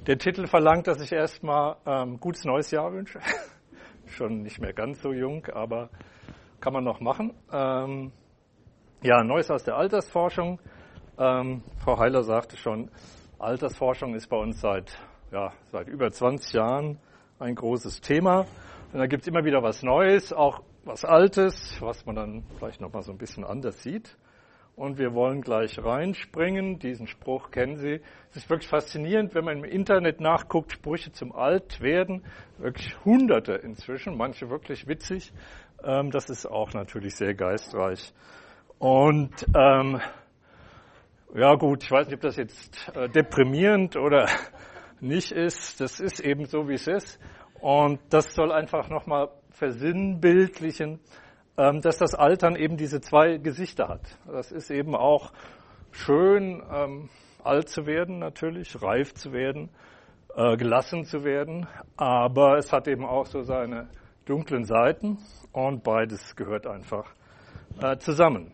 Der Titel verlangt, dass ich erstmal gutes neues Jahr wünsche. Schon nicht mehr ganz so jung, aber kann man noch machen. Neues aus der Altersforschung. Frau Heiler sagte schon, Altersforschung ist bei uns seit über 20 Jahren ein großes Thema. Und da gibt es immer wieder was Neues, auch was Altes, was man dann vielleicht nochmal so ein bisschen anders sieht. Und wir wollen gleich reinspringen. Diesen Spruch kennen Sie. Es ist wirklich faszinierend, wenn man im Internet nachguckt, Sprüche zum Altwerden. Wirklich Hunderte inzwischen, manche wirklich witzig. Das ist auch natürlich sehr geistreich. Und ich weiß nicht, ob das jetzt deprimierend oder nicht ist. Das ist eben so, wie es ist. Und das soll einfach nochmal versinnbildlichen, dass das Altern eben diese zwei Gesichter hat. Das ist eben auch schön, alt zu werden natürlich, reif zu werden, gelassen zu werden, aber es hat eben auch so seine dunklen Seiten und beides gehört einfach zusammen.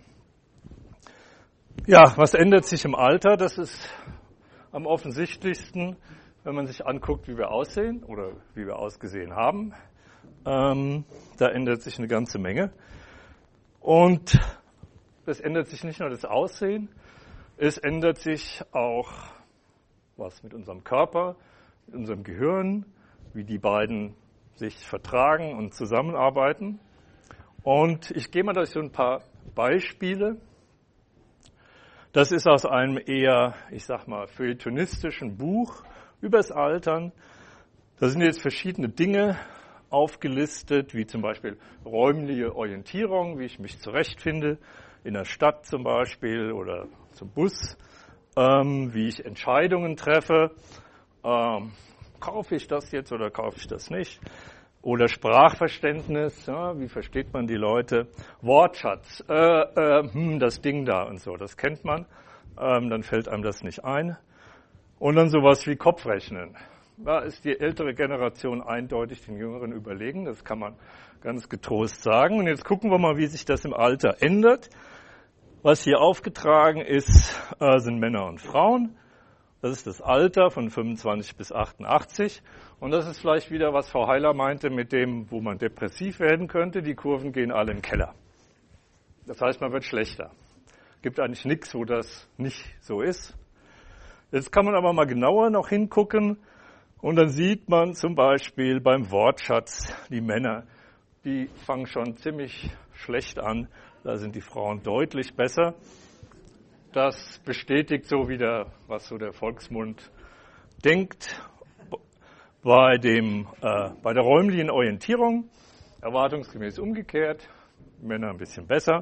Ja, was ändert sich im Alter? Das ist am offensichtlichsten, wenn man sich anguckt, wie wir aussehen oder wie wir ausgesehen haben. Da ändert sich eine ganze Menge. Und es ändert sich nicht nur das Aussehen, es ändert sich auch was mit unserem Körper, mit unserem Gehirn, wie die beiden sich vertragen und zusammenarbeiten. Und ich gehe mal durch so ein paar Beispiele. Das ist aus einem eher, feuilletonistischen Buch übers Altern. Da sind jetzt verschiedene Dinge aufgelistet, wie zum Beispiel räumliche Orientierung, wie ich mich zurechtfinde, in der Stadt zum Beispiel oder zum Bus, wie ich Entscheidungen treffe, kaufe ich das jetzt oder kaufe ich das nicht, oder Sprachverständnis, wie versteht man die Leute, Wortschatz, das Ding da und so, das kennt man, dann fällt einem das nicht ein. Und dann sowas wie Kopfrechnen. Da ist die ältere Generation eindeutig den Jüngeren überlegen, das kann man ganz getrost sagen. Und jetzt gucken wir mal, wie sich das im Alter ändert. Was hier aufgetragen ist, sind Männer und Frauen. Das ist das Alter von 25 bis 88. Und das ist vielleicht wieder, was Frau Heiler meinte, mit dem, wo man depressiv werden könnte. Die Kurven gehen alle in den Keller. Das heißt, man wird schlechter. Gibt eigentlich nichts, wo das nicht so ist. Jetzt kann man aber mal genauer noch hingucken. Und dann sieht man zum Beispiel beim Wortschatz, die Männer, die fangen schon ziemlich schlecht an. Da sind die Frauen deutlich besser. Das bestätigt so wieder, was so der Volksmund denkt. Bei der räumlichen Orientierung, erwartungsgemäß umgekehrt, Männer ein bisschen besser.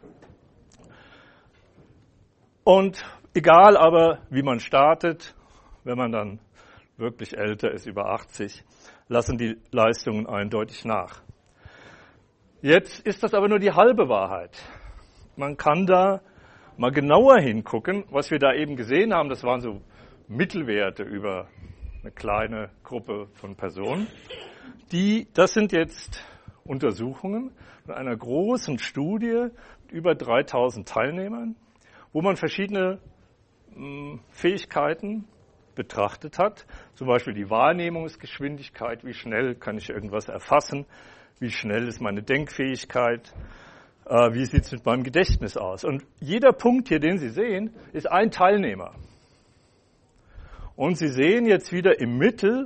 Und egal aber, wie man startet, wenn man dann wirklich älter ist, über 80, lassen die Leistungen eindeutig nach. Jetzt ist das aber nur die halbe Wahrheit. Man kann da mal genauer hingucken. Was wir da eben gesehen haben, das waren so Mittelwerte über eine kleine Gruppe von Personen. Das sind jetzt Untersuchungen von einer großen Studie mit über 3000 Teilnehmern, wo man verschiedene Fähigkeiten betrachtet hat, zum Beispiel die Wahrnehmungsgeschwindigkeit, wie schnell kann ich irgendwas erfassen, wie schnell ist meine Denkfähigkeit, wie sieht es mit meinem Gedächtnis aus. Und jeder Punkt hier, den Sie sehen, ist ein Teilnehmer. Und Sie sehen jetzt wieder im Mittel,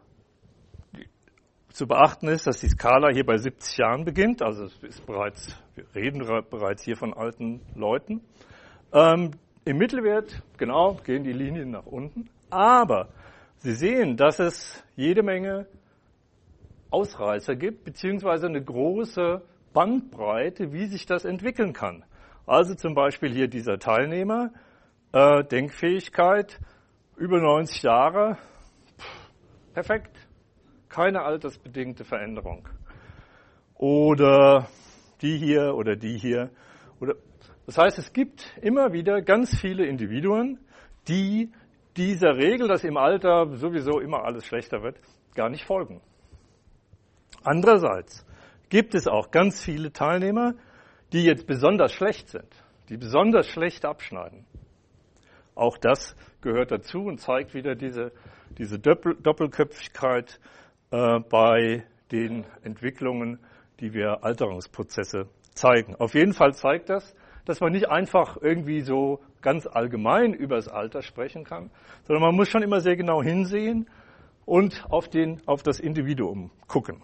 zu beachten ist, dass die Skala hier bei 70 Jahren beginnt, also wir reden bereits hier von alten Leuten. Im Mittelwert, genau, gehen die Linien nach unten. Aber Sie sehen, dass es jede Menge Ausreißer gibt, beziehungsweise eine große Bandbreite, wie sich das entwickeln kann. Also zum Beispiel hier dieser Teilnehmer, Denkfähigkeit, über 90 Jahre, perfekt, keine altersbedingte Veränderung. Oder die hier oder die hier. Das heißt, es gibt immer wieder ganz viele Individuen, die dieser Regel, dass im Alter sowieso immer alles schlechter wird, gar nicht folgen. Andererseits gibt es auch ganz viele Teilnehmer, die jetzt besonders schlecht sind, die besonders schlecht abschneiden. Auch das gehört dazu und zeigt wieder diese Doppelköpfigkeit bei den Entwicklungen, die wir Alterungsprozesse zeigen. Auf jeden Fall zeigt das, dass man nicht einfach irgendwie so ganz allgemein über das Alter sprechen kann, sondern man muss schon immer sehr genau hinsehen und auf das Individuum gucken.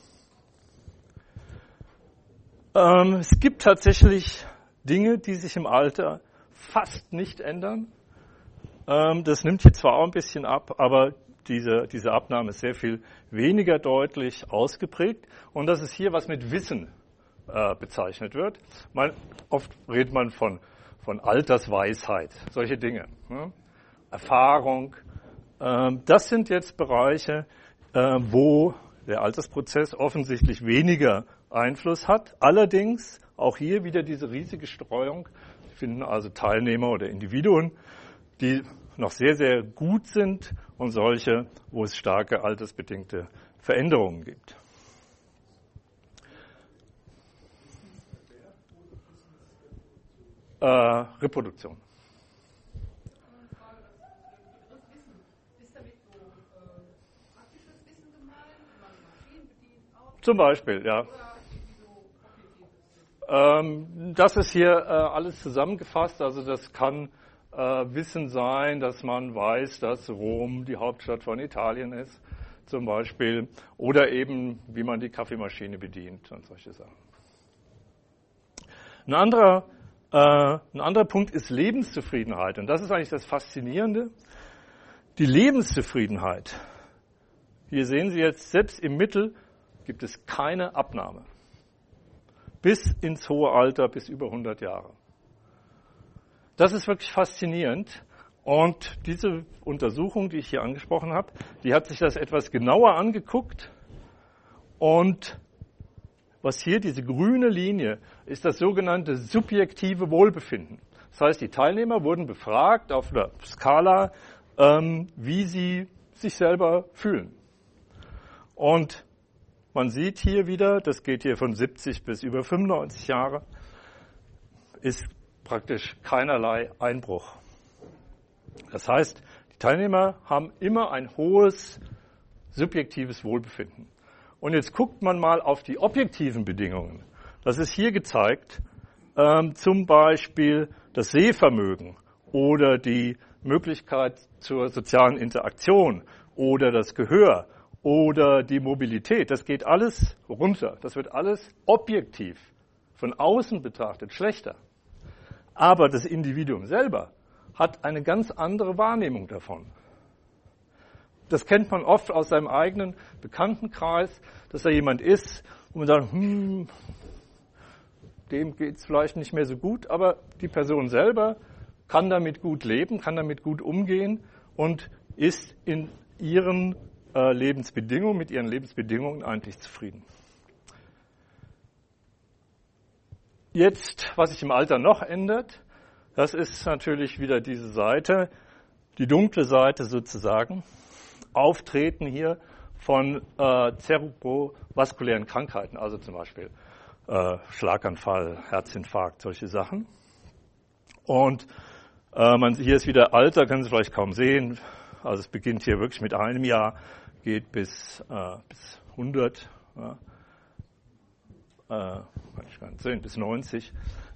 Es gibt tatsächlich Dinge, die sich im Alter fast nicht ändern. Das nimmt hier zwar auch ein bisschen ab, aber diese Abnahme ist sehr viel weniger deutlich ausgeprägt. Und das ist hier, was mit Wissen bezeichnet wird. Oft redet man von Altersweisheit, solche Dinge. Ne? Erfahrung. Das sind jetzt Bereiche, wo der Altersprozess offensichtlich weniger Einfluss hat. Allerdings auch hier wieder diese riesige Streuung. Wir finden also Teilnehmer oder Individuen, die noch sehr, sehr gut sind und solche, wo es starke altersbedingte Veränderungen gibt. Reproduktion. Zum Beispiel, ja. Das ist hier alles zusammengefasst. Also das kann Wissen sein, dass man weiß, dass Rom die Hauptstadt von Italien ist, zum Beispiel. Oder eben, wie man die Kaffeemaschine bedient und solche Sachen. Ein anderer Punkt ist Lebenszufriedenheit. Und das ist eigentlich das Faszinierende. Die Lebenszufriedenheit. Hier sehen Sie jetzt, selbst im Mittel gibt es keine Abnahme. Bis ins hohe Alter, bis über 100 Jahre. Das ist wirklich faszinierend. Und diese Untersuchung, die ich hier angesprochen habe, die hat sich das etwas genauer angeguckt. Und was hier, diese grüne Linie, ist das sogenannte subjektive Wohlbefinden. Das heißt, die Teilnehmer wurden befragt auf einer Skala, wie sie sich selber fühlen. Und man sieht hier wieder, das geht hier von 70 bis über 95 Jahre, ist praktisch keinerlei Einbruch. Das heißt, die Teilnehmer haben immer ein hohes subjektives Wohlbefinden. Und jetzt guckt man mal auf die objektiven Bedingungen. Das ist hier gezeigt, zum Beispiel das Sehvermögen oder die Möglichkeit zur sozialen Interaktion oder das Gehör oder die Mobilität. Das geht alles runter. Das wird alles objektiv von außen betrachtet schlechter. Aber das Individuum selber hat eine ganz andere Wahrnehmung davon. Das kennt man oft aus seinem eigenen Bekanntenkreis, dass da jemand ist, wo man sagt, dem geht es vielleicht nicht mehr so gut, aber die Person selber kann damit gut leben, kann damit gut umgehen und ist in ihren Lebensbedingungen, mit ihren Lebensbedingungen eigentlich zufrieden. Jetzt, was sich im Alter noch ändert, das ist natürlich wieder diese Seite, die dunkle Seite sozusagen, Auftreten hier von zerebrovaskulären Krankheiten, also zum Beispiel Schlaganfall, Herzinfarkt, solche Sachen. Und hier ist wieder Alter, können Sie vielleicht kaum sehen. Also es beginnt hier wirklich mit einem Jahr, geht bis 100, kann ich gar nicht sehen, bis 90.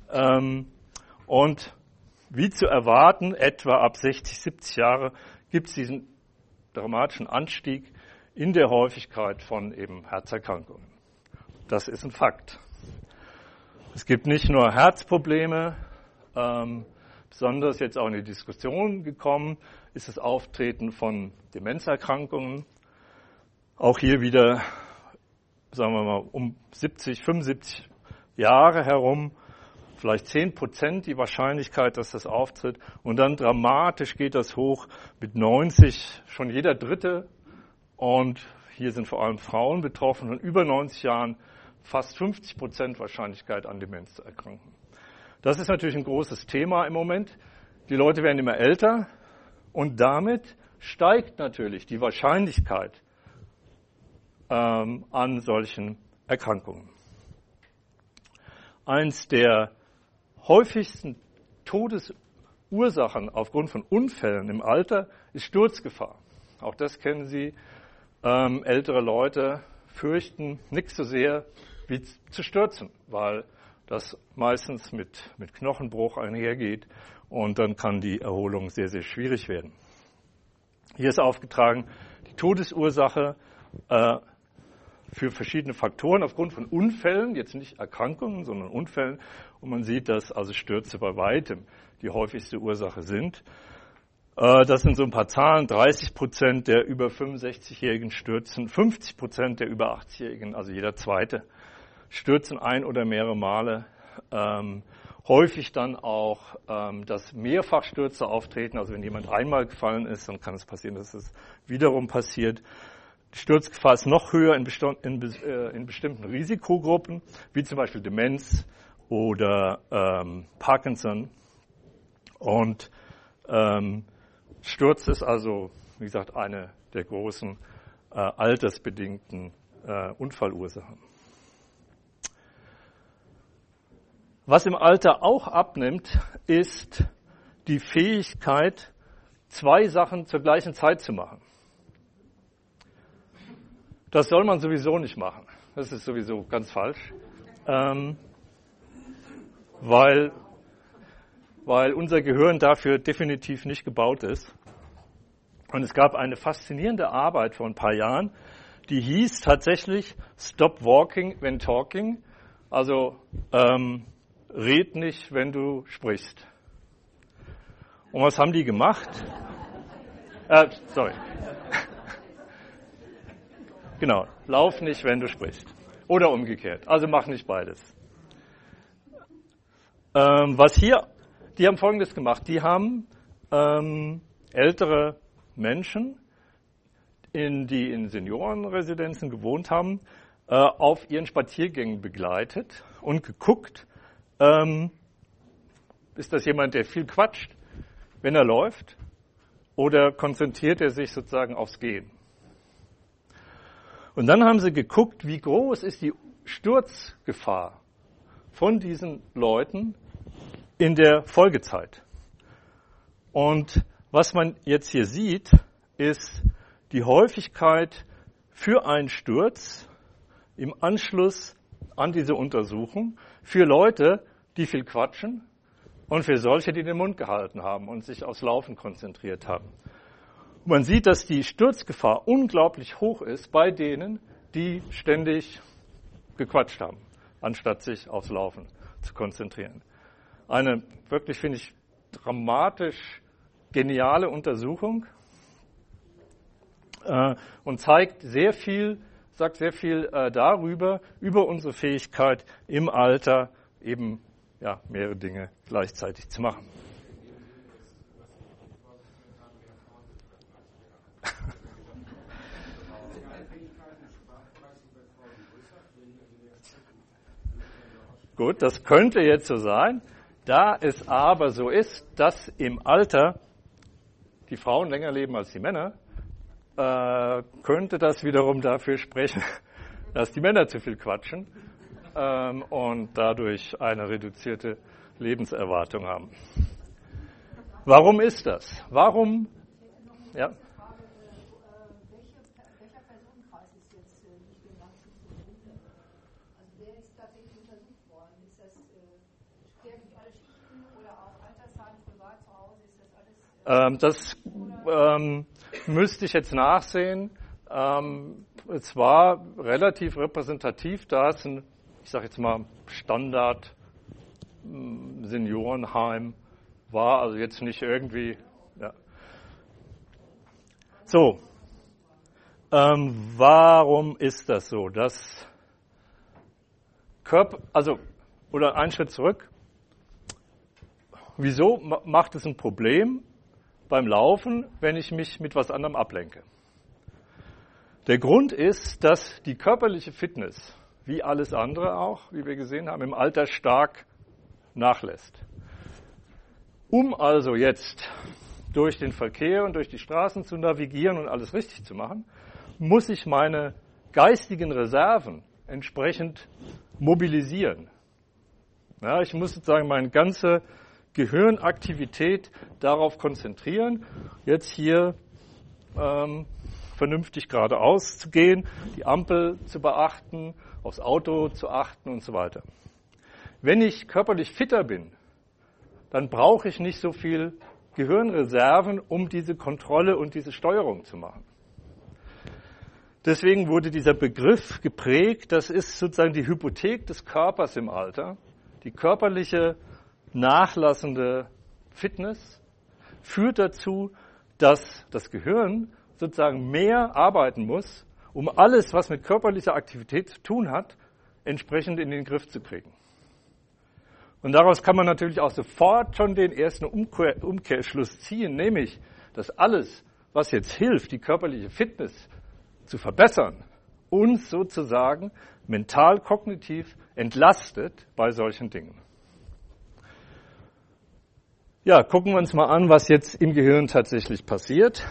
Und wie zu erwarten, etwa ab 60, 70 Jahre gibt es diesen dramatischen Anstieg in der Häufigkeit von eben Herzerkrankungen. Das ist ein Fakt. Es gibt nicht nur Herzprobleme, besonders jetzt auch in die Diskussion gekommen, ist das Auftreten von Demenzerkrankungen. Auch hier wieder, sagen wir mal, um 70, 75 Jahre herum, vielleicht 10% die Wahrscheinlichkeit, dass das auftritt. Und dann dramatisch geht das hoch mit 90, schon jeder Dritte. Und hier sind vor allem Frauen betroffen, von über 90 Jahren fast 50% Wahrscheinlichkeit an Demenz zu erkranken. Das ist natürlich ein großes Thema im Moment. Die Leute werden immer älter und damit steigt natürlich die Wahrscheinlichkeit an solchen Erkrankungen. Eins der häufigsten Ursachen aufgrund von Unfällen im Alter ist Sturzgefahr. Auch das kennen Sie. Ältere Leute fürchten nichts so sehr wie zu stürzen, weil das meistens mit Knochenbruch einhergeht und dann kann die Erholung sehr, sehr schwierig werden. Hier ist aufgetragen die Todesursache für verschiedene Faktoren aufgrund von Unfällen, jetzt nicht Erkrankungen, sondern Unfällen. Und man sieht, dass also Stürze bei weitem die häufigste Ursache sind. Das sind so ein paar Zahlen. 30% der über 65-Jährigen stürzen, 50% der über 80-Jährigen, also jeder Zweite, stürzen ein oder mehrere Male. Häufig dann auch, dass Mehrfachstürze auftreten. Also wenn jemand einmal gefallen ist, dann kann es passieren, dass es wiederum passiert. Die Sturzgefahr ist noch höher in bestimmten Risikogruppen, wie zum Beispiel Demenz oder Parkinson. Und Sturz ist also, wie gesagt, eine der großen altersbedingten Unfallursachen. Was im Alter auch abnimmt, ist die Fähigkeit, 2 Sachen zur gleichen Zeit zu machen. Das soll man sowieso nicht machen. Das ist sowieso ganz falsch, weil unser Gehirn dafür definitiv nicht gebaut ist. Und es gab eine faszinierende Arbeit vor ein paar Jahren, die hieß tatsächlich Stop Walking when Talking, also red nicht, wenn du sprichst. Und was haben die gemacht? Genau, lauf nicht, wenn du sprichst. Oder umgekehrt. Also mach nicht beides. Die haben Folgendes gemacht. Die haben ältere Menschen, die in Seniorenresidenzen gewohnt haben, auf ihren Spaziergängen begleitet und geguckt, ist das jemand, der viel quatscht, wenn er läuft, oder konzentriert er sich sozusagen aufs Gehen? Und dann haben sie geguckt, wie groß ist die Sturzgefahr von diesen Leuten in der Folgezeit. Und was man jetzt hier sieht, ist die Häufigkeit für einen Sturz im Anschluss an diese Untersuchung für Leute, die viel quatschen, und für solche, die den Mund gehalten haben und sich aufs Laufen konzentriert haben. Man sieht, dass die Sturzgefahr unglaublich hoch ist bei denen, die ständig gequatscht haben, anstatt sich aufs Laufen zu konzentrieren. Eine wirklich, finde ich, dramatisch geniale Untersuchung und sagt sehr viel darüber, über unsere Fähigkeit im Alter eben mehrere Dinge gleichzeitig zu machen. Gut, das könnte jetzt so sein. Da es aber so ist, dass im Alter die Frauen länger leben als die Männer, könnte das wiederum dafür sprechen, dass die Männer zu viel quatschen und dadurch eine reduzierte Lebenserwartung haben. Warum ist das? Warum? Ja? Welcher Personenkreis ist jetzt nicht dem Langzeitgründe? Also wer ist tatsächlich untersucht worden? Ist das sterben die alle Schichten oder auch Altersheim, privat zu Hause? Ist das alles? Das müsste ich jetzt nachsehen. Es war relativ repräsentativ, da es ein, ich sage jetzt mal, Standard Seniorenheim war, also jetzt nicht irgendwie. Ja. So, warum ist das so? Oder einen Schritt zurück. Wieso macht es ein Problem beim Laufen, wenn ich mich mit was anderem ablenke? Der Grund ist, dass die körperliche Fitness, wie alles andere auch, wie wir gesehen haben, im Alter stark nachlässt. Um also jetzt durch den Verkehr und durch die Straßen zu navigieren und alles richtig zu machen, muss ich meine geistigen Reserven entsprechend mobilisieren. Ja, ich muss sozusagen meine ganze Gehirnaktivität darauf konzentrieren, jetzt hier vernünftig geradeaus zu gehen, die Ampel zu beachten, aufs Auto zu achten und so weiter. Wenn ich körperlich fitter bin, dann brauche ich nicht so viel Gehirnreserven, um diese Kontrolle und diese Steuerung zu machen. Deswegen wurde dieser Begriff geprägt, das ist sozusagen die Hypothek des Körpers im Alter. Die körperliche, nachlassende Fitness führt dazu, dass das Gehirn sozusagen mehr arbeiten muss, um alles, was mit körperlicher Aktivität zu tun hat, entsprechend in den Griff zu kriegen. Und daraus kann man natürlich auch sofort schon den ersten Umkehrschluss ziehen, nämlich, dass alles, was jetzt hilft, die körperliche Fitness zu verbessern, uns sozusagen mental-kognitiv entlastet bei solchen Dingen. Ja, gucken wir uns mal an, was jetzt im Gehirn tatsächlich passiert.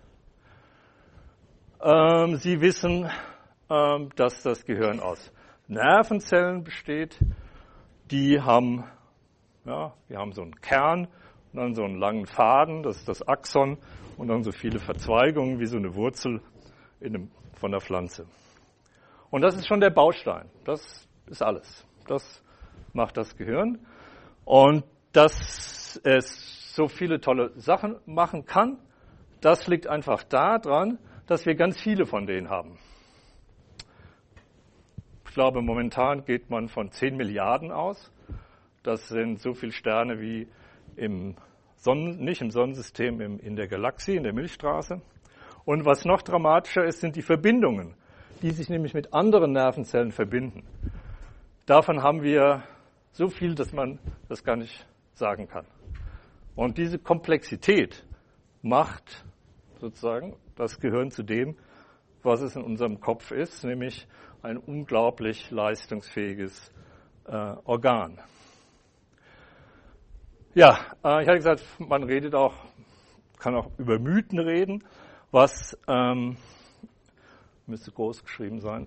Sie wissen, dass das Gehirn aus Nervenzellen besteht. Die haben so einen Kern und dann so einen langen Faden, das ist das Axon, und dann so viele Verzweigungen wie so eine Wurzel von der Pflanze. Und das ist schon der Baustein. Das ist alles. Das macht das Gehirn. Und dass es so viele tolle Sachen machen kann, das liegt einfach daran, dass wir ganz viele von denen haben. Ich glaube, momentan geht man von 10 Milliarden aus. Das sind so viele Sterne wie nicht im Sonnensystem, in der Galaxie, in der Milchstraße. Und was noch dramatischer ist, sind die Verbindungen, die sich nämlich mit anderen Nervenzellen verbinden. Davon haben wir so viel, dass man das gar nicht sagen kann. Und diese Komplexität macht sozusagen das Gehirn zu dem, was es in unserem Kopf ist, nämlich ein unglaublich leistungsfähiges Organ. Ja, ich hatte gesagt, man kann auch über Mythen reden, was müsste groß geschrieben sein.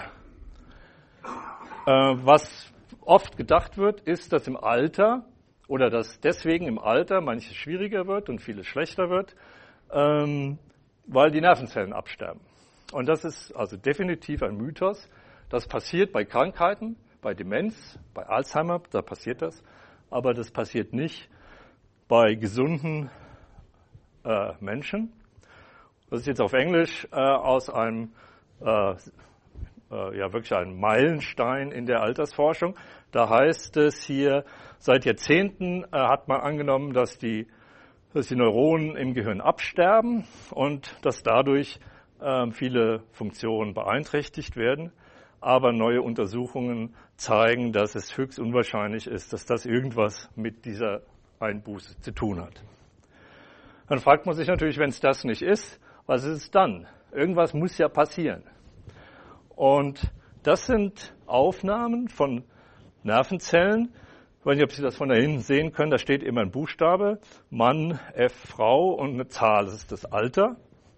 Was oft gedacht wird, ist, dass im Alter oder dass deswegen im Alter manches schwieriger wird und vieles schlechter wird, weil die Nervenzellen absterben. Und das ist also definitiv ein Mythos. Das passiert bei Krankheiten, bei Demenz, bei Alzheimer, da passiert das. Aber das passiert nicht bei gesunden Menschen. Das ist jetzt auf Englisch aus einem wirklich ein Meilenstein in der Altersforschung. Da heißt es hier, seit Jahrzehnten hat man angenommen, dass die Neuronen im Gehirn absterben und dass dadurch viele Funktionen beeinträchtigt werden. Aber neue Untersuchungen zeigen, dass es höchst unwahrscheinlich ist, dass das irgendwas mit dieser Einbuße zu tun hat. Dann fragt man sich natürlich, wenn es das nicht ist, was ist es dann? Irgendwas muss ja passieren. Und das sind Aufnahmen von Nervenzellen. Ich weiß nicht, ob Sie das von da hinten sehen können. Da steht immer ein Buchstabe, Mann, F, Frau und eine Zahl. Das ist das Alter.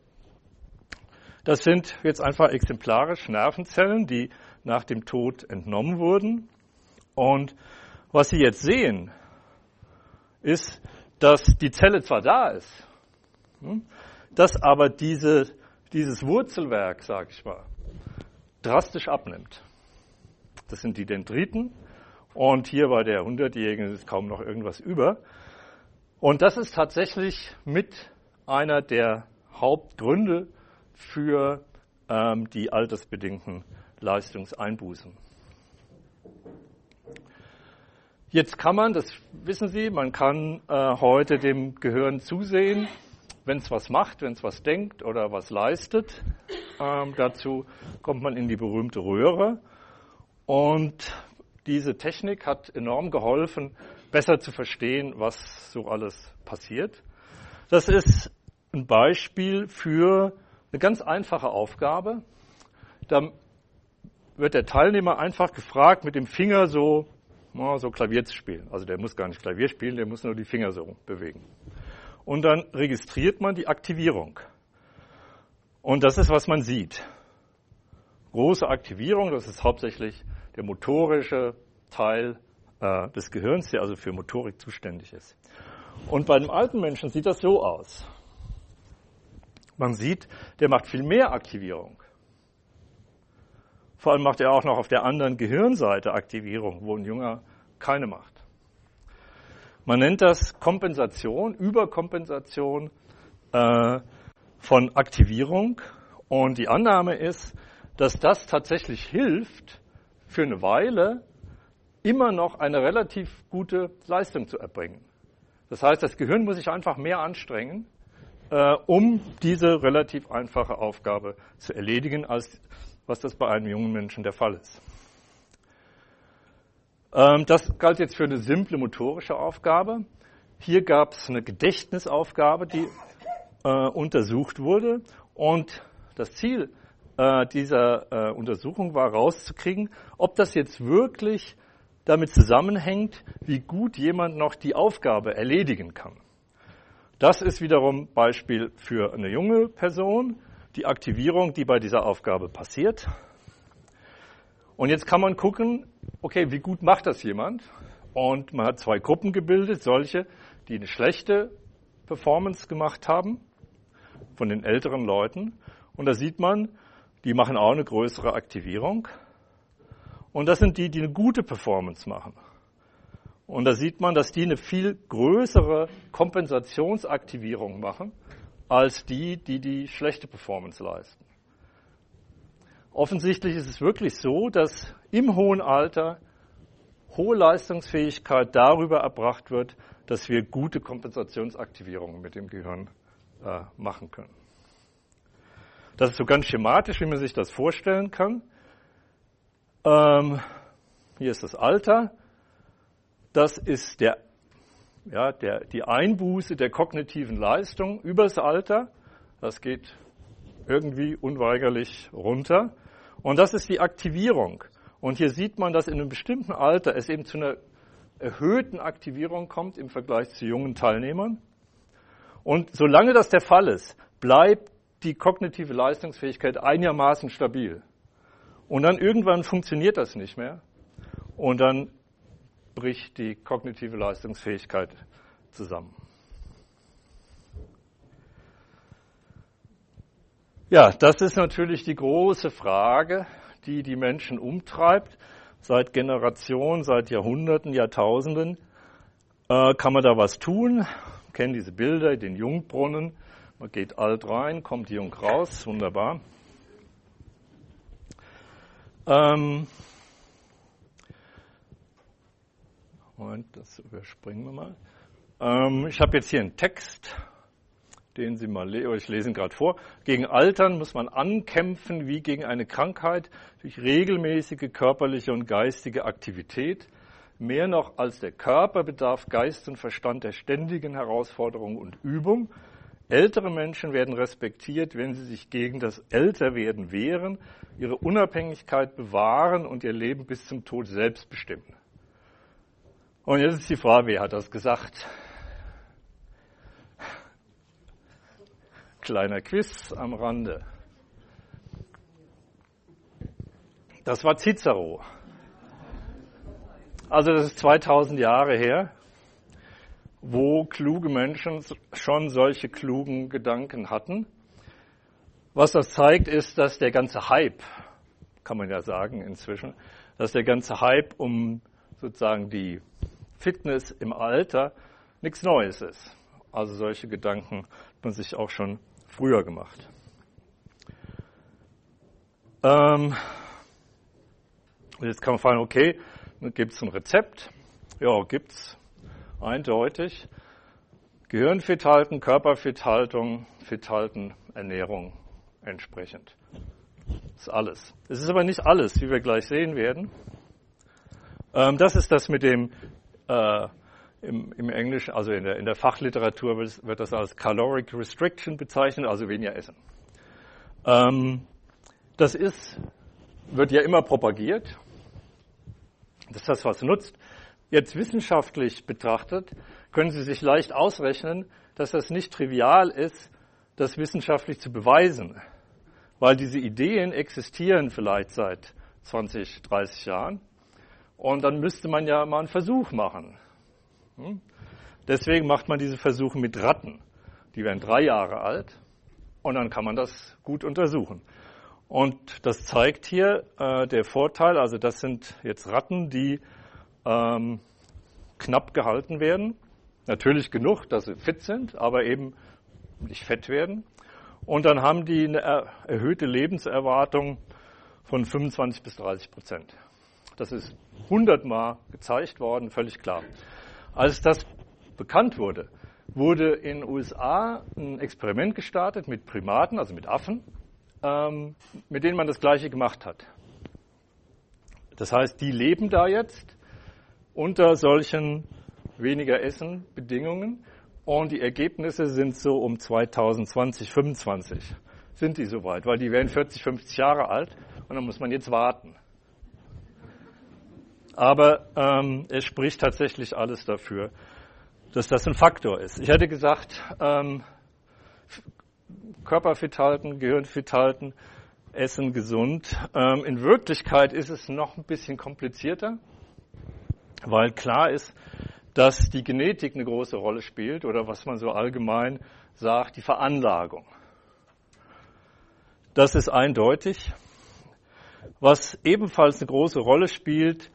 Das sind jetzt einfach exemplarisch Nervenzellen, die nach dem Tod entnommen wurden. Und was Sie jetzt sehen, ist, dass die Zelle zwar da ist, dass aber dieses Wurzelwerk, sage ich mal, drastisch abnimmt. Das sind die Dendriten. Und hier bei der 100-Jährigen ist kaum noch irgendwas über. Und das ist tatsächlich mit einer der Hauptgründe für die altersbedingten Leistungseinbußen. Jetzt kann man, das wissen Sie, man kann heute dem Gehirn zusehen, wenn es was macht, wenn es was denkt oder was leistet. Dazu kommt man in die berühmte Röhre. Und diese Technik hat enorm geholfen, besser zu verstehen, was so alles passiert. Das ist ein Beispiel für eine ganz einfache Aufgabe. Da wird der Teilnehmer einfach gefragt, mit dem Finger so Klavier zu spielen. Also der muss gar nicht Klavier spielen, der muss nur die Finger so bewegen. Und dann registriert man die Aktivierung. Und das ist, was man sieht. Große Aktivierung, das ist hauptsächlich der motorische Teil des Gehirns, der also für Motorik zuständig ist. Und bei dem alten Menschen sieht das so aus. Man sieht, der macht viel mehr Aktivierung. Vor allem macht er auch noch auf der anderen Gehirnseite Aktivierung, wo ein Junger keine macht. Man nennt das Kompensation, Überkompensation von Aktivierung. Und die Annahme ist, dass das tatsächlich hilft, für eine Weile immer noch eine relativ gute Leistung zu erbringen. Das heißt, das Gehirn muss sich einfach mehr anstrengen, um diese relativ einfache Aufgabe zu erledigen, als was das bei einem jungen Menschen der Fall ist. Das galt jetzt für eine simple motorische Aufgabe. Hier gab es eine Gedächtnisaufgabe, die untersucht wurde. Und das Ziel dieser Untersuchung war, rauszukriegen, ob das jetzt wirklich damit zusammenhängt, wie gut jemand noch die Aufgabe erledigen kann. Das ist wiederum Beispiel für eine junge Person, die Aktivierung, die bei dieser Aufgabe passiert. Und jetzt kann man gucken, okay, wie gut macht das jemand? Und man hat zwei Gruppen gebildet, solche, die eine schlechte Performance gemacht haben, von den älteren Leuten. Und da sieht man, die machen auch eine größere Aktivierung. Und das sind die, die eine gute Performance machen. Und da sieht man, dass die eine viel größere Kompensationsaktivierung machen, als die, die die schlechte Performance leisten. Offensichtlich ist es wirklich so, dass im hohen Alter hohe Leistungsfähigkeit darüber erbracht wird, dass wir gute Kompensationsaktivierungen mit dem Gehirn machen können. Das ist so ganz schematisch, wie man sich das vorstellen kann. Hier ist das Alter. Das ist die Einbuße der kognitiven Leistung übers Alter. Das geht irgendwie unweigerlich runter. Und das ist die Aktivierung. Und hier sieht man, dass in einem bestimmten Alter es eben zu einer erhöhten Aktivierung kommt im Vergleich zu jungen Teilnehmern. Und solange das der Fall ist, bleibt die kognitive Leistungsfähigkeit einigermaßen stabil. Und dann irgendwann funktioniert das nicht mehr. Und dann bricht die kognitive Leistungsfähigkeit zusammen. Ja, das ist natürlich die große Frage, die die Menschen umtreibt. Seit Generationen, seit Jahrhunderten, Jahrtausenden kann man da was tun. Wir kennen diese Bilder, den Jungbrunnen. Man geht alt rein, kommt jung raus, wunderbar. Moment, das überspringen wir mal. Ich habe jetzt hier einen Text, den Sie mal ich lese ihn gerade vor. Gegen Altern muss man ankämpfen wie gegen eine Krankheit durch regelmäßige körperliche und geistige Aktivität. Mehr noch als der Körper bedarf Geist und Verstand der ständigen Herausforderung und Übung. Ältere Menschen werden respektiert, wenn sie sich gegen das Älterwerden wehren, ihre Unabhängigkeit bewahren und ihr Leben bis zum Tod selbst bestimmen. Und jetzt ist die Frage, wer hat das gesagt? Kleiner Quiz am Rande. Das war Cicero. Also das ist 2000 Jahre her, wo kluge Menschen schon solche klugen Gedanken hatten. Was das zeigt, ist, dass der ganze Hype, kann man ja sagen inzwischen, dass der ganze Hype um sozusagen die Fitness im Alter nichts Neues ist. Also solche Gedanken hat man sich auch schon früher gemacht. Jetzt kann man fragen, okay, gibt es ein Rezept? Ja, gibt's. Eindeutig. Gehirn fit halten, Körper fit halten, Ernährung entsprechend. Das ist alles. Es ist aber nicht alles, wie wir gleich sehen werden. Das ist das mit dem, im Englischen, also in der Fachliteratur wird das als Caloric Restriction bezeichnet, also weniger essen. Das wird ja immer propagiert, dass das was nutzt. Jetzt wissenschaftlich betrachtet, können Sie sich leicht ausrechnen, dass das nicht trivial ist, das wissenschaftlich zu beweisen. Weil diese Ideen existieren vielleicht seit 20, 30 Jahren. Und dann müsste man ja mal einen Versuch machen. Deswegen macht man diese Versuche mit Ratten. Die werden 3 Jahre alt und dann kann man das gut untersuchen. Und das zeigt hier der Vorteil, also das sind jetzt Ratten, die knapp gehalten werden. Natürlich genug, dass sie fit sind, aber eben nicht fett werden. Und dann haben die eine erhöhte Lebenserwartung von 25-30%. Das ist 100-mal gezeigt worden, völlig klar. Als das bekannt wurde, wurde in den USA ein Experiment gestartet mit Primaten, also mit Affen, mit denen man das Gleiche gemacht hat. Das heißt, die leben da jetzt unter solchen weniger Essen-Bedingungen und die Ergebnisse sind so um 2020, 2025 sind die soweit, weil die werden 40, 50 Jahre alt und dann muss man jetzt warten. Aber es spricht tatsächlich alles dafür, dass das ein Faktor ist. Ich hätte gesagt, Körper fit halten, Gehirn fit halten, Essen gesund. In Wirklichkeit ist es noch ein bisschen komplizierter, weil klar ist, dass die Genetik eine große Rolle spielt oder was man so allgemein sagt, die Veranlagung. Das ist eindeutig. Was ebenfalls eine große Rolle spielt,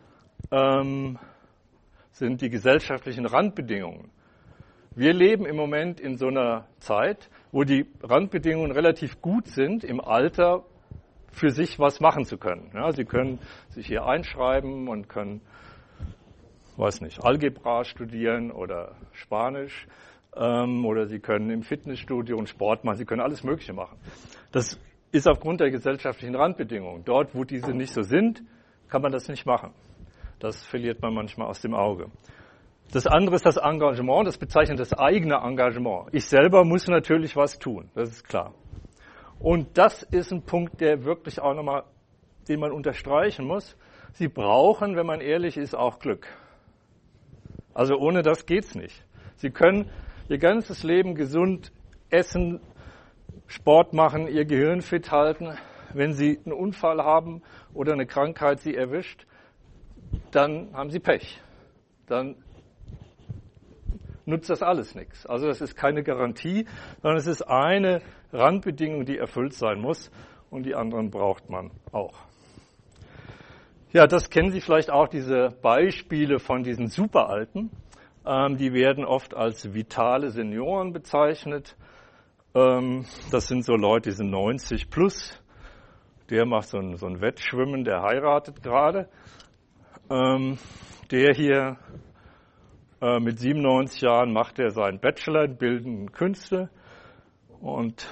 sind die gesellschaftlichen Randbedingungen. Wir leben im Moment in so einer Zeit, wo die Randbedingungen relativ gut sind, im Alter für sich was machen zu können. Ja, Sie können sich hier einschreiben und können, weiß nicht, Algebra studieren oder Spanisch oder Sie können im Fitnessstudio und Sport machen. Sie können alles Mögliche machen. Das ist aufgrund der gesellschaftlichen Randbedingungen. Dort, wo diese nicht so sind, kann man das nicht machen. Das verliert man manchmal aus dem Auge. Das andere ist das Engagement, das bezeichnet das eigene Engagement. Ich selber muss natürlich was tun, das ist klar. Und das ist ein Punkt, der wirklich auch nochmal, den man unterstreichen muss. Sie brauchen, wenn man ehrlich ist, auch Glück. Also ohne das geht's nicht. Sie können ihr ganzes Leben gesund essen, Sport machen, ihr Gehirn fit halten. Wenn Sie einen Unfall haben oder eine Krankheit Sie erwischt, dann haben Sie Pech. Dann nutzt das alles nichts. Also das ist keine Garantie, sondern es ist eine Randbedingung, die erfüllt sein muss und die anderen braucht man auch. Ja, das kennen Sie vielleicht auch, diese Beispiele von diesen Superalten. Die werden oft als vitale Senioren bezeichnet. Das sind so Leute, die sind 90 plus. Der macht so ein Wettschwimmen, der heiratet gerade. Der hier mit 97 Jahren macht er seinen Bachelor in Bildenden Künste und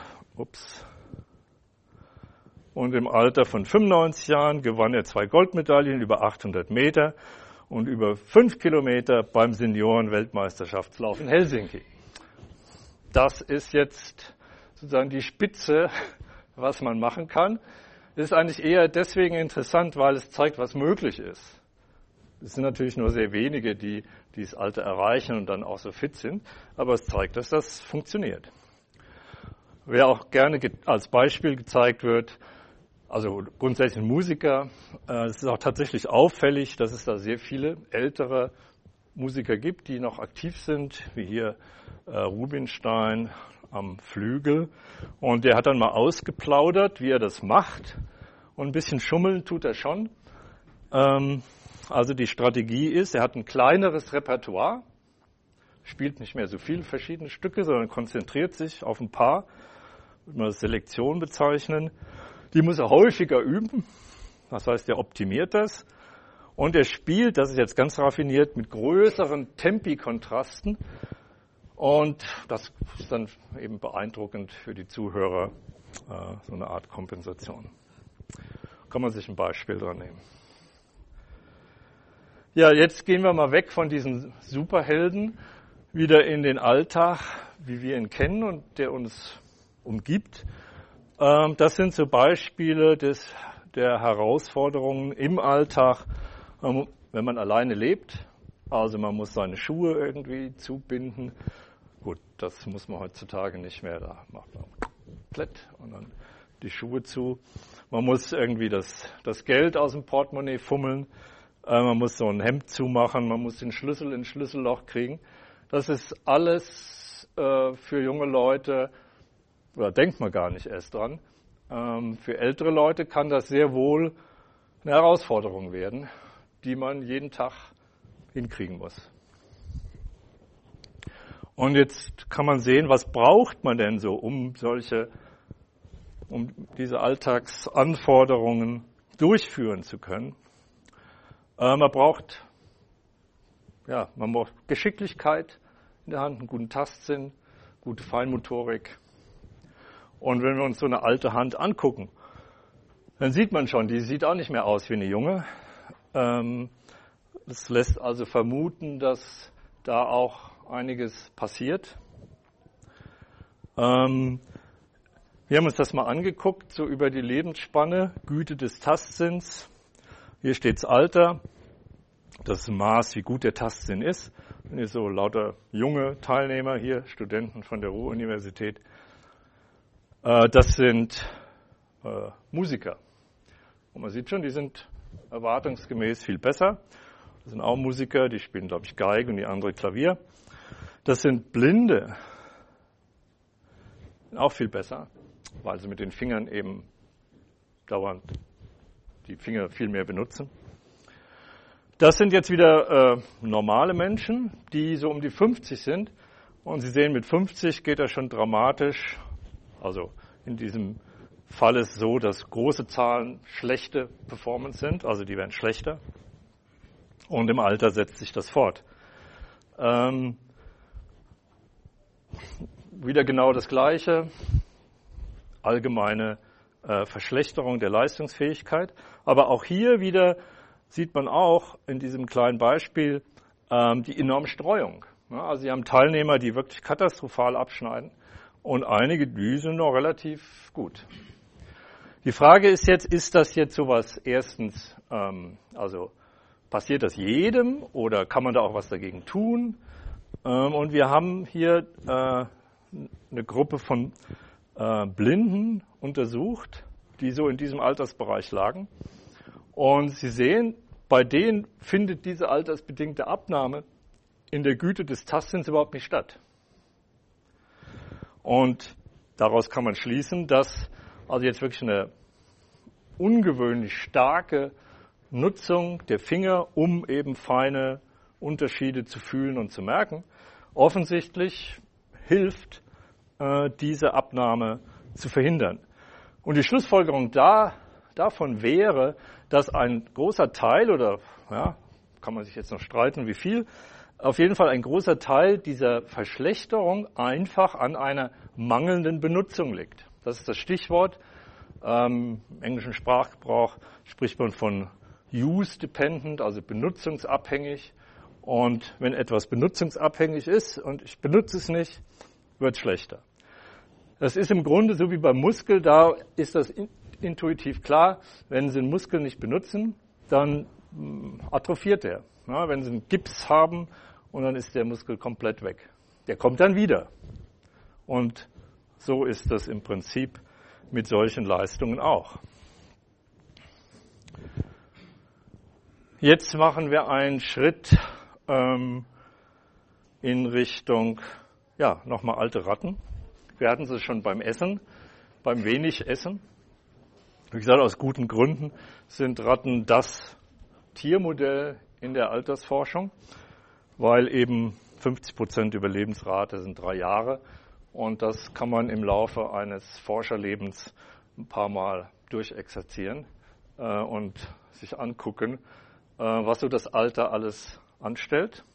im Alter von 95 Jahren gewann er 2 Goldmedaillen über 800 Meter und über 5 Kilometer beim Senioren-Weltmeisterschaftslauf in Helsinki. Das ist jetzt sozusagen die Spitze, was man machen kann. Das ist eigentlich eher deswegen interessant, weil es zeigt, was möglich ist. Es sind natürlich nur sehr wenige, die dieses Alter erreichen und dann auch so fit sind, aber es zeigt, dass das funktioniert. Wer auch gerne als Beispiel gezeigt wird, also grundsätzlich Musiker, es ist auch tatsächlich auffällig, dass es da sehr viele ältere Musiker gibt, die noch aktiv sind, wie hier Rubinstein am Flügel. Und der hat dann mal ausgeplaudert, wie er das macht. Und ein bisschen schummeln tut er schon. Also die Strategie ist, er hat ein kleineres Repertoire, spielt nicht mehr so viele verschiedene Stücke, sondern konzentriert sich auf ein paar, würde man als Selektion bezeichnen. Die muss er häufiger üben, das heißt, er optimiert das. Und er spielt, das ist jetzt ganz raffiniert, mit größeren Tempi-Kontrasten. Und das ist dann eben beeindruckend für die Zuhörer, so eine Art Kompensation. Kann man sich ein Beispiel dran nehmen. Ja, jetzt gehen wir mal weg von diesen Superhelden, wieder in den Alltag, wie wir ihn kennen und der uns umgibt. Das sind so Beispiele der Herausforderungen im Alltag, wenn man alleine lebt. Also man muss seine Schuhe irgendwie zubinden. Gut, das muss man heutzutage nicht mehr. Da macht man komplett und dann die Schuhe zu. Man muss irgendwie das Geld aus dem Portemonnaie fummeln. Man muss so ein Hemd zumachen, man muss den Schlüssel ins Schlüsselloch kriegen. Das ist alles für junge Leute, oder denkt man gar nicht erst dran. Für ältere Leute kann das sehr wohl eine Herausforderung werden, die man jeden Tag hinkriegen muss. Und jetzt kann man sehen, was braucht man denn so, um diese Alltagsanforderungen durchführen zu können. Man braucht Geschicklichkeit in der Hand, einen guten Tastsinn, gute Feinmotorik. Und wenn wir uns so eine alte Hand angucken, dann sieht man schon, die sieht auch nicht mehr aus wie eine junge. Das lässt also vermuten, dass da auch einiges passiert. Wir haben uns das mal angeguckt, so über die Lebensspanne, Güte des Tastsinns. Hier steht's Alter, das ist ein Maß, wie gut der Tastsinn ist. Und hier so lauter junge Teilnehmer hier, Studenten von der Ruhr-Universität. Das sind Musiker. Und man sieht schon, die sind erwartungsgemäß viel besser. Das sind auch Musiker, die spielen, glaube ich, Geige und die andere Klavier. Das sind Blinde, auch viel besser, weil sie mit den Fingern eben dauernd die Finger viel mehr benutzen. Das sind jetzt wieder normale Menschen, die so um die 50 sind. Und Sie sehen, mit 50 geht das schon dramatisch. Also in diesem Fall ist es so, dass große Zahlen schlechte Performance sind, also die werden schlechter. Und im Alter setzt sich das fort. Wieder genau das Gleiche. Allgemeine Verschlechterung der Leistungsfähigkeit. Aber auch hier wieder sieht man auch in diesem kleinen Beispiel die enorme Streuung. Ja, also Sie haben Teilnehmer, die wirklich katastrophal abschneiden und einige, die sind noch relativ gut. Die Frage ist jetzt, ist das jetzt sowas erstens, also passiert das jedem oder kann man da auch was dagegen tun? Und wir haben hier eine Gruppe von Blinden untersucht, die so in diesem Altersbereich lagen. Und Sie sehen, bei denen findet diese altersbedingte Abnahme in der Güte des Tastsinns überhaupt nicht statt. Und daraus kann man schließen, dass also jetzt wirklich eine ungewöhnlich starke Nutzung der Finger, um eben feine Unterschiede zu fühlen und zu merken, offensichtlich hilft, diese Abnahme zu verhindern. Und die Schlussfolgerung davon wäre, dass ein großer Teil, oder ja, kann man sich jetzt noch streiten, wie viel, auf jeden Fall ein großer Teil dieser Verschlechterung einfach an einer mangelnden Benutzung liegt. Das ist das Stichwort. Im englischen Sprachgebrauch spricht man von use-dependent, also benutzungsabhängig. Und wenn etwas benutzungsabhängig ist und ich benutze es nicht, wird es schlechter. Das ist im Grunde so wie beim Muskel, da ist das intuitiv klar, wenn Sie einen Muskel nicht benutzen, dann atrophiert er. Ja, wenn Sie einen Gips haben und dann ist der Muskel komplett weg. Der kommt dann wieder. Und so ist das im Prinzip mit solchen Leistungen auch. Jetzt machen wir einen Schritt in Richtung, ja, nochmal alte Ratten. Wir hatten sie schon beim Essen, beim wenig Essen. Wie gesagt, aus guten Gründen sind Ratten das Tiermodell in der Altersforschung, weil eben 50% Überlebensrate sind 3 Jahre. Und das kann man im Laufe eines Forscherlebens ein paar Mal durchexerzieren und sich angucken, was so das Alter alles anstellt.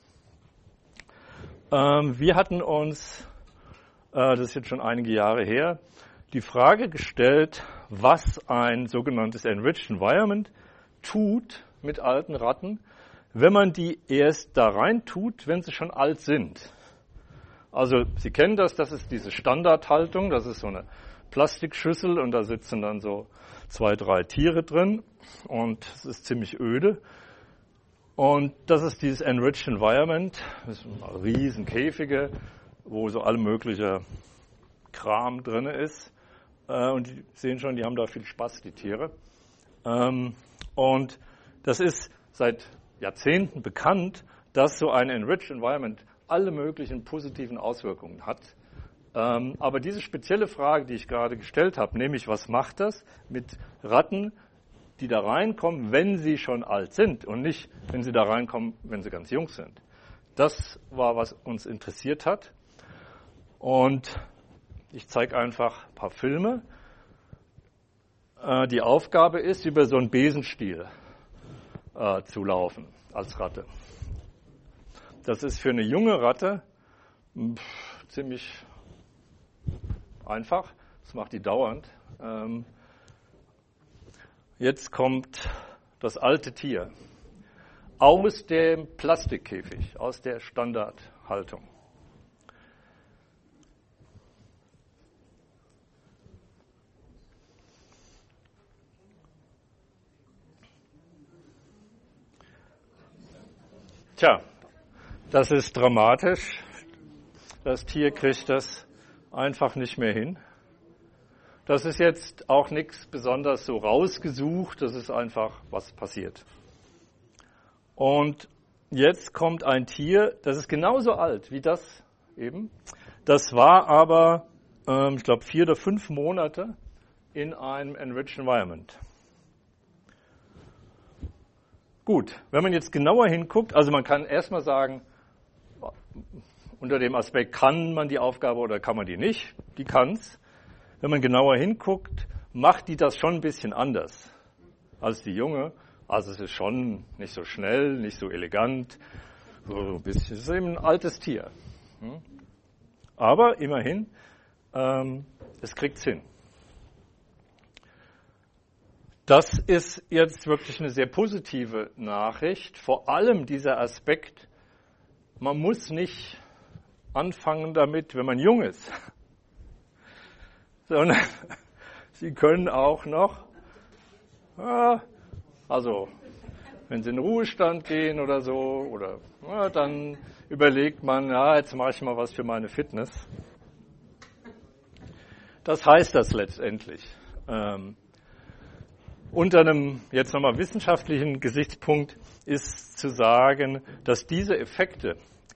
Wir hatten uns, das ist jetzt schon einige Jahre her, die Frage gestellt, was ein sogenanntes Enriched Environment tut mit alten Ratten, wenn man die erst da rein tut, wenn sie schon alt sind. Also Sie kennen das ist diese Standardhaltung, das ist so eine Plastikschüssel und da sitzen dann so 2, 3 Tiere drin und es ist ziemlich öde. Und das ist dieses Enriched Environment, das sind riesen Käfige, wo so alle mögliche Kram drin ist. Und Sie sehen schon, die haben da viel Spaß, die Tiere. Und das ist seit Jahrzehnten bekannt, dass so ein Enriched Environment alle möglichen positiven Auswirkungen hat. Aber diese spezielle Frage, die ich gerade gestellt habe, nämlich was macht das mit Ratten, die da reinkommen, wenn sie schon alt sind und nicht, wenn sie da reinkommen, wenn sie ganz jung sind. Das war, was uns interessiert hat. Und ich zeige einfach ein paar Filme. Die Aufgabe ist, über so einen Besenstiel zu laufen als Ratte. Das ist für eine junge Ratte ziemlich einfach. Das macht die dauernd. Jetzt kommt das alte Tier aus dem Plastikkäfig, aus der Standardhaltung. Tja, das ist dramatisch. Das Tier kriegt das einfach nicht mehr hin. Das ist jetzt auch nichts besonders so rausgesucht, das ist einfach, was passiert. Und jetzt kommt ein Tier, das ist genauso alt wie das eben. Das war aber, ich glaube, 4 oder 5 Monate in einem Enriched Environment. Gut, wenn man jetzt genauer hinguckt, also man kann erstmal sagen, unter dem Aspekt, kann man die Aufgabe oder kann man die nicht? Die kann's. Wenn man genauer hinguckt, macht die das schon ein bisschen anders als die Junge. Also es ist schon nicht so schnell, nicht so elegant, so ein bisschen. Es ist eben ein altes Tier. Aber immerhin, es kriegt's hin. Das ist jetzt wirklich eine sehr positive Nachricht. Vor allem dieser Aspekt, man muss nicht anfangen damit, wenn man jung ist, sondern Sie können auch noch, also wenn Sie in den Ruhestand gehen oder so, oder dann überlegt man, jetzt mache ich mal was für meine Fitness. Das heißt das letztendlich. Unter einem jetzt nochmal wissenschaftlichen Gesichtspunkt ist zu sagen, dass diese Effekte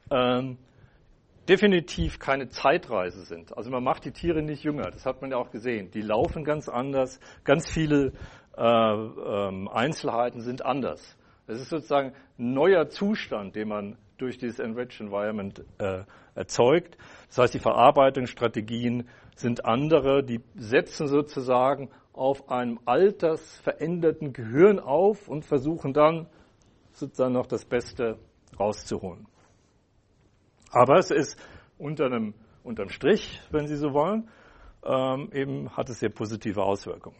definitiv keine Zeitreise sind. Also man macht die Tiere nicht jünger, das hat man ja auch gesehen. Die laufen ganz anders, ganz viele Einzelheiten sind anders. Es ist sozusagen ein neuer Zustand, den man durch dieses Enriched Environment erzeugt. Das heißt, die Verarbeitungsstrategien sind andere, die setzen sozusagen auf einem altersveränderten Gehirn auf und versuchen dann sozusagen noch das Beste rauszuholen. Aber es ist unterm Strich, wenn Sie so wollen, eben hat es sehr positive Auswirkungen.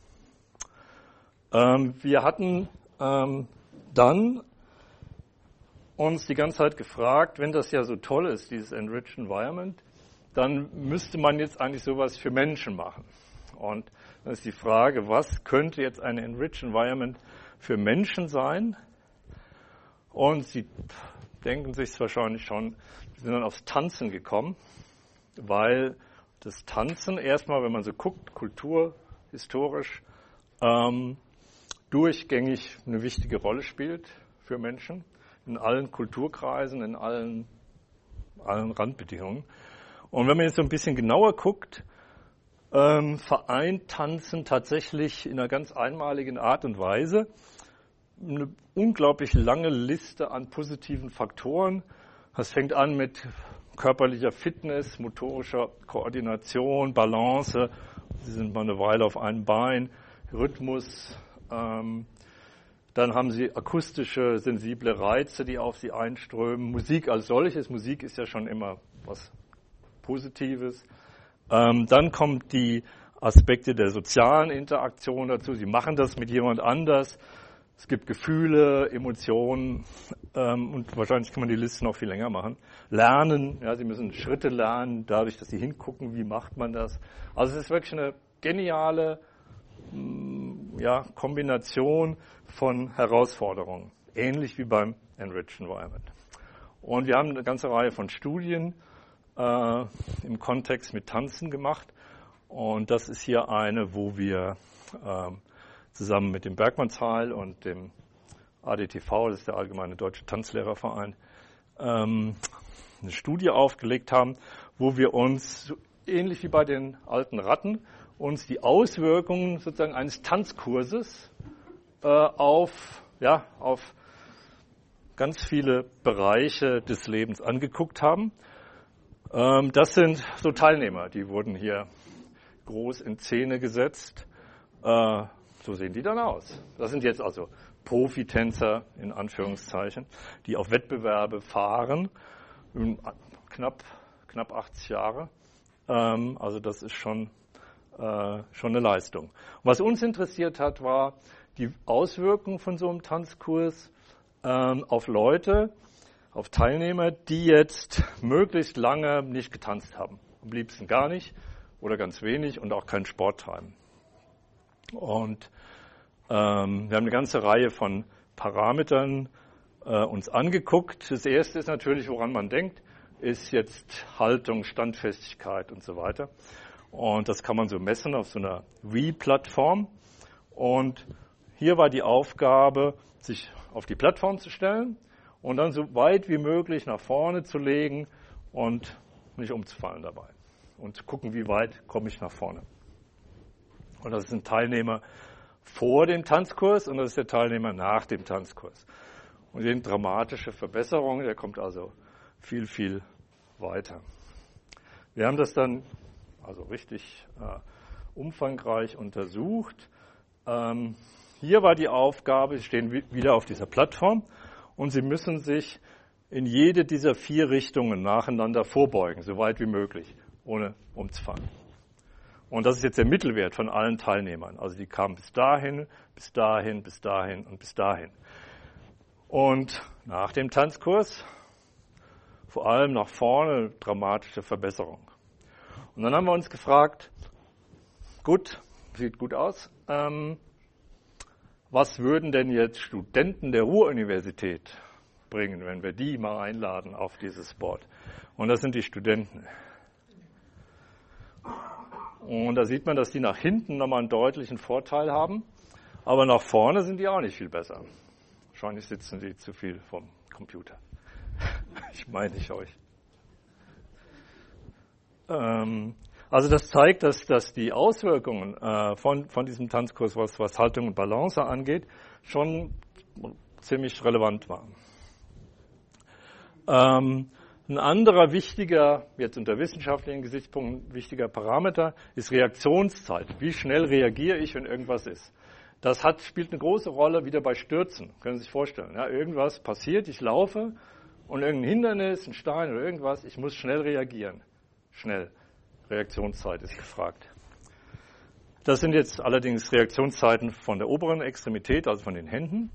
Wir hatten dann uns die ganze Zeit gefragt, wenn das ja so toll ist, dieses Enriched Environment, dann müsste man jetzt eigentlich sowas für Menschen machen. Und dann ist die Frage, was könnte jetzt ein Enriched Environment für Menschen sein? Und Sie denken sich es wahrscheinlich schon, wir sind dann aufs Tanzen gekommen, weil das Tanzen erstmal, wenn man so guckt, kulturhistorisch, durchgängig eine wichtige Rolle spielt für Menschen, in allen Kulturkreisen, in allen Randbedingungen. Und wenn man jetzt so ein bisschen genauer guckt, vereint Tanzen tatsächlich in einer ganz einmaligen Art und Weise eine unglaublich lange Liste an positiven Faktoren. Das fängt an mit körperlicher Fitness, motorischer Koordination, Balance, sie sind mal eine Weile auf einem Bein, Rhythmus, dann haben sie akustische, sensible Reize, die auf sie einströmen, Musik als solches, Musik ist ja schon immer was Positives. Dann kommen die Aspekte der sozialen Interaktion dazu. Sie machen das mit jemand anders. Es gibt Gefühle, Emotionen und wahrscheinlich kann man die Liste noch viel länger machen. Lernen, ja, Sie müssen Schritte lernen, dadurch, dass Sie hingucken, wie macht man das. Also es ist wirklich eine geniale Kombination von Herausforderungen, ähnlich wie beim Enriched Environment. Und wir haben eine ganze Reihe von Studien im Kontext mit Tanzen gemacht. Und das ist hier eine, wo wir zusammen mit dem Bergmannsheil und dem ADTV, das ist der Allgemeine Deutsche Tanzlehrerverein, eine Studie aufgelegt haben, wo wir uns, ähnlich wie bei den alten Ratten, uns die Auswirkungen sozusagen eines Tanzkurses auf ganz viele Bereiche des Lebens angeguckt haben. Das sind so Teilnehmer, die wurden hier groß in Szene gesetzt. So sehen die dann aus. Das sind jetzt also Profitänzer in Anführungszeichen, die auf Wettbewerbe fahren, knapp 80 Jahre. Also das ist schon eine Leistung. Und was uns interessiert hat, war die Auswirkungen von so einem Tanzkurs auf Leute, auf Teilnehmer, die jetzt möglichst lange nicht getanzt haben. Am liebsten gar nicht oder ganz wenig und auch keinen Sport treiben. Und wir haben eine ganze Reihe von Parametern uns angeguckt. Das erste ist natürlich, woran man denkt, ist jetzt Haltung, Standfestigkeit und so weiter. Und das kann man so messen auf so einer Wii-Plattform. Und hier war die Aufgabe, sich auf die Plattform zu stellen und dann so weit wie möglich nach vorne zu legen und nicht umzufallen dabei. Und zu gucken, wie weit komme ich nach vorne. Und das ist ein Teilnehmer vor dem Tanzkurs und das ist der Teilnehmer nach dem Tanzkurs. Und die dramatische Verbesserung, der kommt also viel, viel weiter. Wir haben das dann also richtig umfangreich untersucht. Hier war die Aufgabe, Sie stehen wieder auf dieser Plattform und Sie müssen sich in jede dieser 4 Richtungen nacheinander vorbeugen, so weit wie möglich, ohne umzufallen. Und das ist jetzt der Mittelwert von allen Teilnehmern. Also die kamen bis dahin, bis dahin, bis dahin und bis dahin. Und nach dem Tanzkurs, vor allem nach vorne, dramatische Verbesserung. Und dann haben wir uns gefragt, gut, sieht gut aus, was würden denn jetzt Studenten der Ruhr-Universität bringen, wenn wir die mal einladen auf dieses Board? Und das sind die Studenten. Und da sieht man, dass die nach hinten nochmal einen deutlichen Vorteil haben, aber nach vorne sind die auch nicht viel besser. Wahrscheinlich sitzen die zu viel vom Computer. Ich meine nicht euch. Also das zeigt, dass die Auswirkungen von diesem Tanzkurs, was Haltung und Balance angeht, schon ziemlich relevant waren. Ein anderer wichtiger, jetzt unter wissenschaftlichen Gesichtspunkten wichtiger Parameter ist Reaktionszeit. Wie schnell reagiere ich, wenn irgendwas ist? Das spielt eine große Rolle wieder bei Stürzen. Können Sie sich vorstellen. Ja, irgendwas passiert, ich laufe und irgendein Hindernis, ein Stein oder irgendwas, ich muss schnell reagieren. Schnell. Reaktionszeit ist gefragt. Das sind jetzt allerdings Reaktionszeiten von der oberen Extremität, also von den Händen.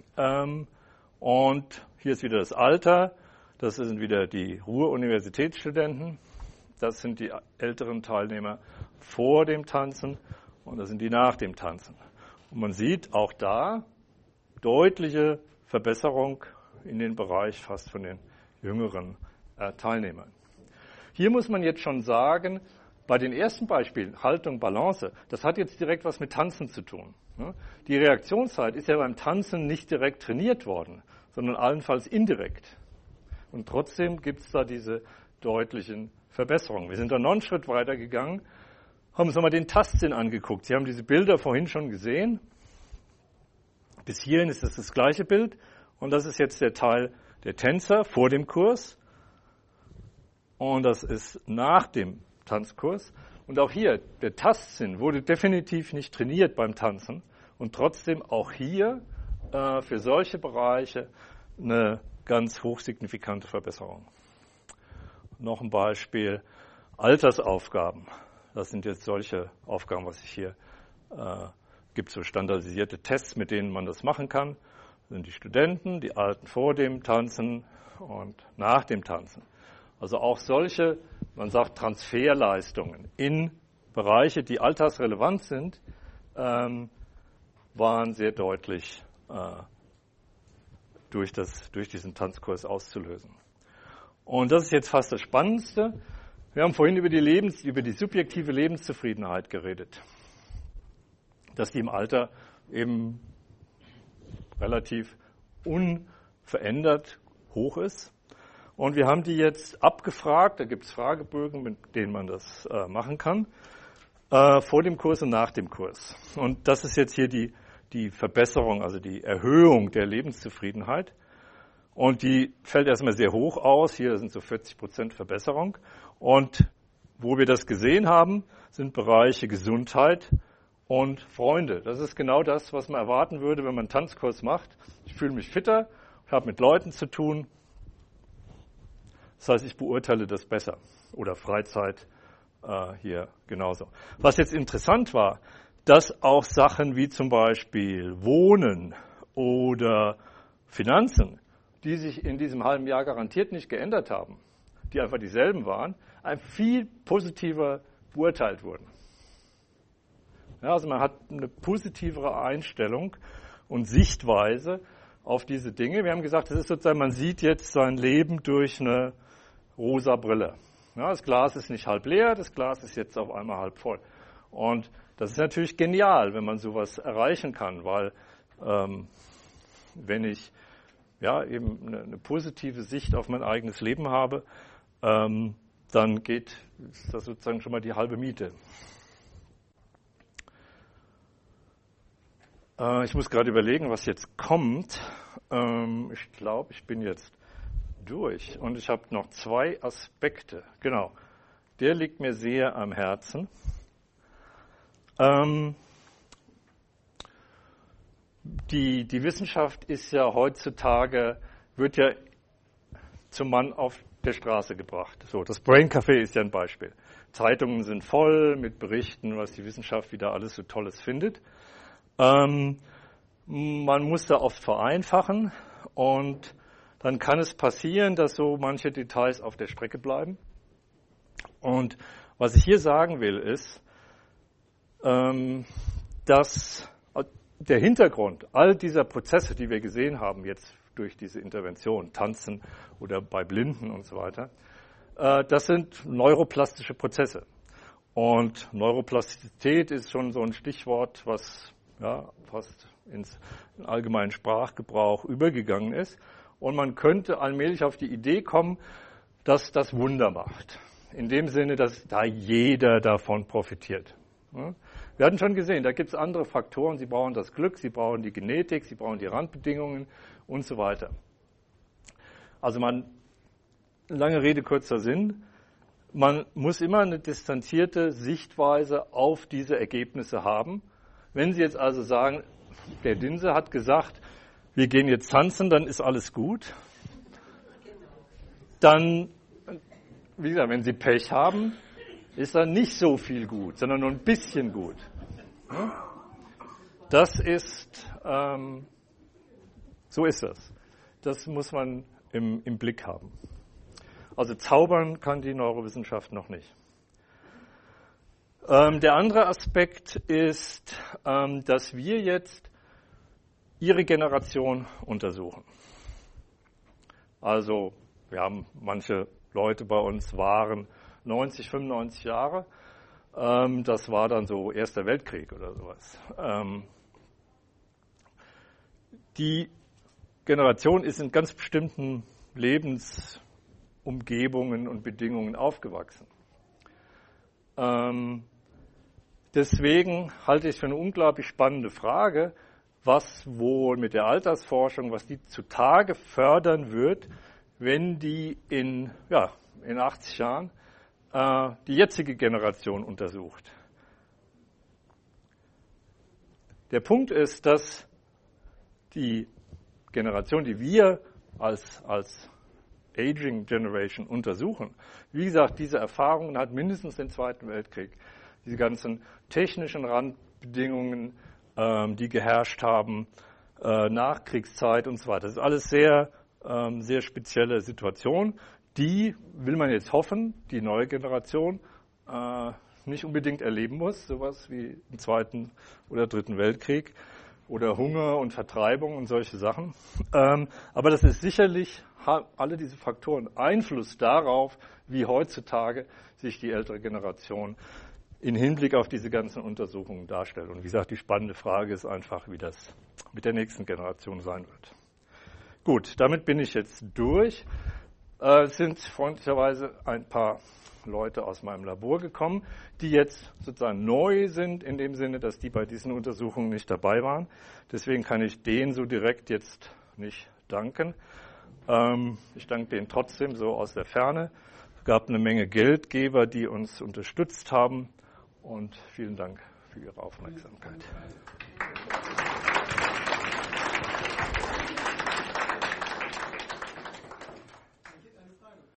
Und hier ist wieder das Alter. Das sind wieder die Ruhr-Universitätsstudenten. Das sind die älteren Teilnehmer vor dem Tanzen und das sind die nach dem Tanzen. Und man sieht auch da deutliche Verbesserung in den Bereich fast von den jüngeren Teilnehmern. Hier muss man jetzt schon sagen, bei den ersten Beispielen, Haltung, Balance, das hat jetzt direkt was mit Tanzen zu tun. Die Reaktionszeit ist ja beim Tanzen nicht direkt trainiert worden, sondern allenfalls indirekt. Und trotzdem gibt es da diese deutlichen Verbesserungen. Wir sind da noch einen Schritt weiter gegangen, haben uns nochmal den Tastsinn angeguckt. Sie haben diese Bilder vorhin schon gesehen. Bis hierhin ist das gleiche Bild. Und das ist jetzt der Teil der Tänzer vor dem Kurs. Und das ist nach dem Tanzkurs. Und auch hier, der Tastsinn wurde definitiv nicht trainiert beim Tanzen. Und trotzdem auch hier für solche Bereiche eine ganz hochsignifikante Verbesserung. Noch ein Beispiel, Altersaufgaben. Das sind jetzt solche Aufgaben, was ich hier, gibt so standardisierte Tests, mit denen man das machen kann. Das sind die Studenten, die Alten vor dem Tanzen und nach dem Tanzen. Also auch solche, man sagt Transferleistungen in Bereiche, die altersrelevant sind, waren sehr deutlich durch diesen Tanzkurs auszulösen. Und das ist jetzt fast das Spannendste. Wir haben vorhin über die subjektive Lebenszufriedenheit geredet. Dass die im Alter eben relativ unverändert hoch ist. Und wir haben die jetzt abgefragt, da gibt es Fragebögen, mit denen man das machen kann, vor dem Kurs und nach dem Kurs. Und das ist jetzt hier die Verbesserung, also die Erhöhung der Lebenszufriedenheit. Und die fällt erstmal sehr hoch aus. Hier sind so 40% Verbesserung. Und wo wir das gesehen haben, sind Bereiche Gesundheit und Freunde. Das ist genau das, was man erwarten würde, wenn man einen Tanzkurs macht. Ich fühle mich fitter, habe mit Leuten zu tun. Das heißt, ich beurteile das besser. Oder Freizeit hier genauso. Was jetzt interessant war, dass auch Sachen wie zum Beispiel Wohnen oder Finanzen, die sich in diesem halben Jahr garantiert nicht geändert haben, die einfach dieselben waren, ein viel positiver beurteilt wurden. Ja, also man hat eine positivere Einstellung und Sichtweise auf diese Dinge. Wir haben gesagt, das ist sozusagen, man sieht jetzt sein Leben durch eine rosa Brille. Ja, das Glas ist nicht halb leer, das Glas ist jetzt auf einmal halb voll. Und das ist natürlich genial, wenn man sowas erreichen kann, weil wenn ich eben eine positive Sicht auf mein eigenes Leben habe, dann ist das sozusagen schon mal die halbe Miete. Ich muss gerade überlegen, was jetzt kommt. Ich glaube, ich bin jetzt durch und ich habe noch 2 Aspekte. Genau, der liegt mir sehr am Herzen. Die Wissenschaft ist ja heutzutage, wird ja zum Mann auf der Straße gebracht. So, das Brain Café ist ja ein Beispiel. Zeitungen sind voll mit Berichten, was die Wissenschaft wieder alles so Tolles findet. Man muss da oft vereinfachen und dann kann es passieren, dass so manche Details auf der Strecke bleiben. Und was ich hier sagen will, ist, dass der Hintergrund all dieser Prozesse, die wir gesehen haben jetzt durch diese Intervention, Tanzen oder bei Blinden und so weiter, das sind neuroplastische Prozesse. Und Neuroplastizität ist schon so ein Stichwort, was fast ins allgemeinen Sprachgebrauch übergegangen ist. Und man könnte allmählich auf die Idee kommen, dass das Wunder macht. In dem Sinne, dass da jeder davon profitiert. Wir hatten schon gesehen, da gibt es andere Faktoren. Sie brauchen das Glück, sie brauchen die Genetik, sie brauchen die Randbedingungen und so weiter. Also lange Rede, kurzer Sinn. Man muss immer eine distanzierte Sichtweise auf diese Ergebnisse haben. Wenn Sie jetzt also sagen, der Dinse hat gesagt, wir gehen jetzt tanzen, dann ist alles gut. Dann, wie gesagt, wenn Sie Pech haben, ist dann nicht so viel gut, sondern nur ein bisschen gut. Das ist, so ist das. Das muss man im Blick haben. Also zaubern kann die Neurowissenschaft noch nicht. Der andere Aspekt ist, dass wir jetzt Ihre Generation untersuchen. Also wir haben manche Leute bei uns waren 90, 95 Jahre. Das war dann so Erster Weltkrieg oder sowas. Die Generation ist in ganz bestimmten Lebensumgebungen und Bedingungen aufgewachsen. Deswegen halte ich es für eine unglaublich spannende Frage, was wohl mit der Altersforschung, was die zutage fördern wird, wenn die in 80 Jahren die jetzige Generation untersucht. Der Punkt ist, dass die Generation, die wir als Aging Generation untersuchen, wie gesagt, diese Erfahrungen hat mindestens den Zweiten Weltkrieg, diese ganzen technischen Randbedingungen, die geherrscht haben, Nachkriegszeit und so weiter. Das ist alles sehr, sehr spezielle Situation. Die will man jetzt hoffen, die neue Generation nicht unbedingt erleben muss, sowas wie im Zweiten oder Dritten Weltkrieg oder Hunger und Vertreibung und solche Sachen. Aber das ist sicherlich, alle diese Faktoren Einfluss darauf, wie heutzutage sich die ältere Generation in Hinblick auf diese ganzen Untersuchungen darstellt. Und wie gesagt, die spannende Frage ist einfach, wie das mit der nächsten Generation sein wird. Gut, damit bin ich jetzt durch. Es sind freundlicherweise ein paar Leute aus meinem Labor gekommen, die jetzt sozusagen neu sind, in dem Sinne, dass die bei diesen Untersuchungen nicht dabei waren. Deswegen kann ich denen so direkt jetzt nicht danken. Ich danke denen trotzdem so aus der Ferne. Es gab eine Menge Geldgeber, die uns unterstützt haben. Und vielen Dank für Ihre Aufmerksamkeit.